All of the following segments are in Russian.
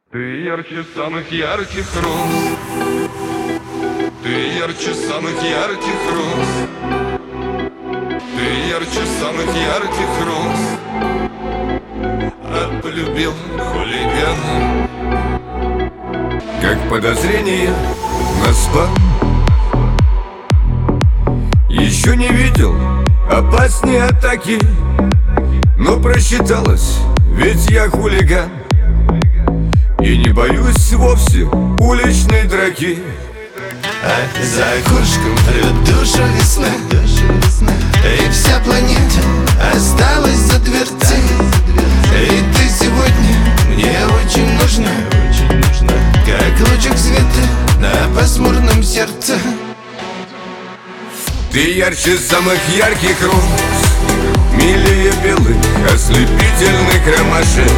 Ты ярче самых ярких роз, ты ярче самых ярких роз, ты ярче самых ярких роз, а полюбил хулигана. Как подозрение на спам. Еще не видел опаснее атаки, но просчиталось, ведь я хулиган. И не боюсь вовсе уличной драки. А за окошком рвет душу весна, и вся планета осталась за дверцей. И ты сегодня мне очень нужна, как лучик света на пасмурном сердце. Ты ярче самых ярких роз, милее белых ослепительных ромашек,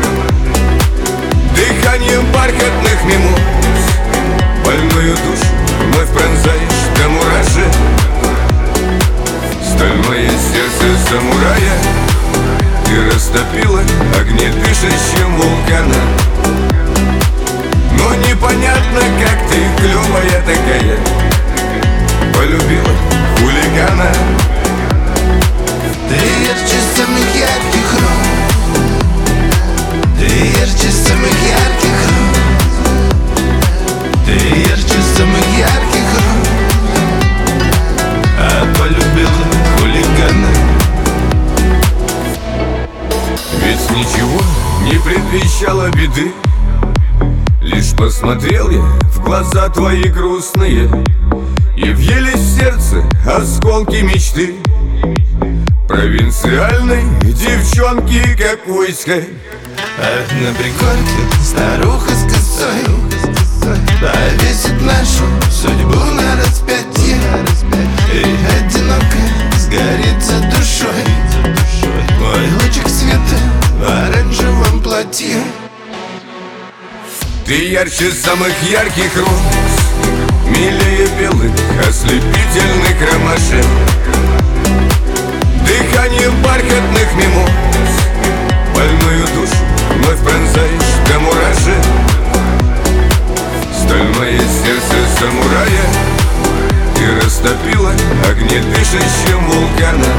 дыханием бархатных мимоз больную душу вновь пронзаешь до мурашек. Стальное сердце самурая ты растопила огнедышащим вулкана. Но непонятно, как ты, клевая такая, полюбила хулигана. Ты ярче самых ярких роз, ты ярче самых ярких роз, ты ярче самых ярких роз, а полюбила хулигана. Ведь ничего не предвещало беды, лишь посмотрел я в глаза твои грустные, и въелись в сердце осколки мечты провинциальной девчонки какой-ской. А на пригорке старуха с косой повесит нашу судьбу на распятие, и одиноко сгорится душой мой лучик света в оранжевом платье. Ты ярче самых ярких роз, милее белых ослепительных ромашек, дыханием бархатных мимоз больную душу вновь пронзаешь до мурашек. Стальное сердце самурая ты растопила огнедышащим вулкана.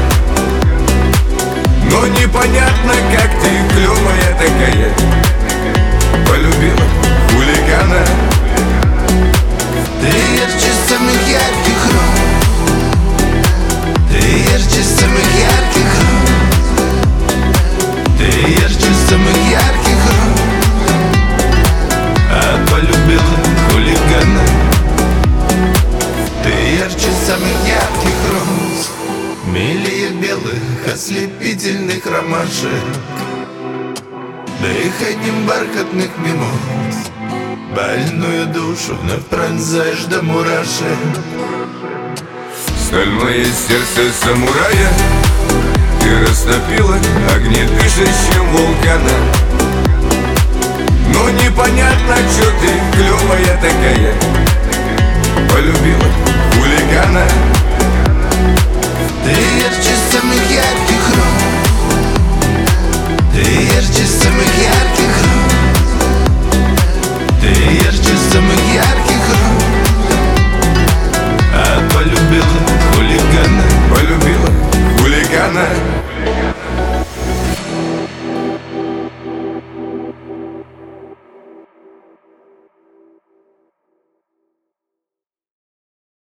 Но непонятно, как ты, клевая такая, полюбила хулигана. Ты ярче самых ярких роз, ты ярче самых ярких роз, ты ярче самых ярких роз, а полюбила хулигана. Ты ярче самых ярких роз, милее белых ослепительных ромашек, дыханием бархатных мимоз больную душу вновь пронзаешь до мурашек. Стальное сердце самурая ты растопила огнедышащим вулкана. Но непонятно, чё ты, клевая такая, полюбила хулигана. Ты ярче самых ярких роз, ты ярче самых ярких роз,